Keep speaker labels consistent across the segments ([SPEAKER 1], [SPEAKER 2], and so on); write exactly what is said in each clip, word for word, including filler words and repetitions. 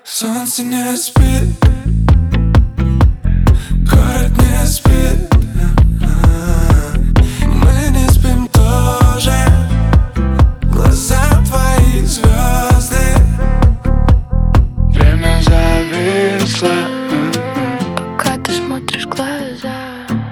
[SPEAKER 1] Солнце не спит, город не спит, мы не спим тоже. Глаза твои звезды, время зависло,
[SPEAKER 2] пока ты смотришь в глаза.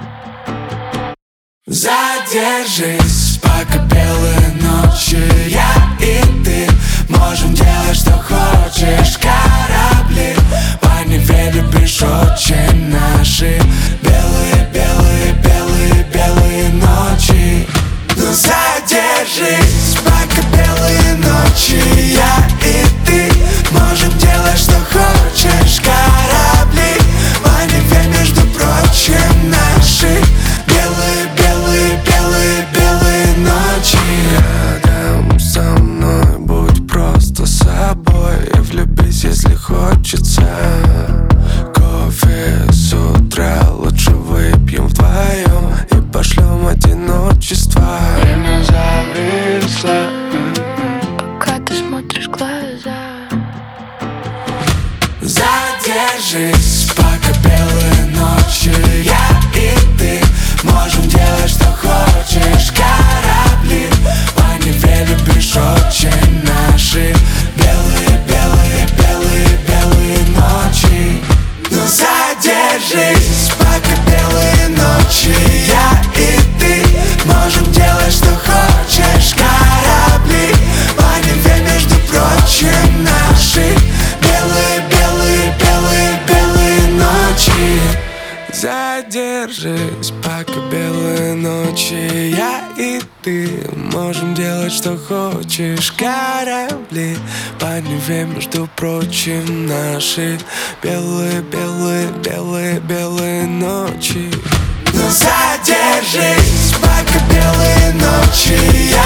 [SPEAKER 1] Задержись, пока белые ночи. Я и ты можем делать, что хочешь. Корабли по Неве любишь очень. Наши белые, белые, белые, белые ночи. Ну задержись, пока белые ночи. Я и ты можем делать, что хочешь. Корабли по Неве, между прочим, наши белые, белые, белые, белые ночи. Рядом со мной будь просто собой и влюбись, если хочется. Кофе с утра лучше выпьем вдвоем и пошлем одиночество. Время зависло,
[SPEAKER 2] Пока ты смотришь в глаза.
[SPEAKER 1] задержись, пока белые ночи. Я и ты можем делать, что хочешь. Корабли по Неве любишь очень. Наши белые, белые, белые, белые ночи. Ну задержись, пока белые ночи. Я и ты можем делать, что хочешь. Корабли по Неве, между прочим, наши белые, белые, белые, белые ночи. Задержись, пока белые ночи. Я и ты можем делать, что хочешь. Корабли по Неве, между прочим, наши белые, белые, белые, белые ночи. Ну задержись, пока белые ночи.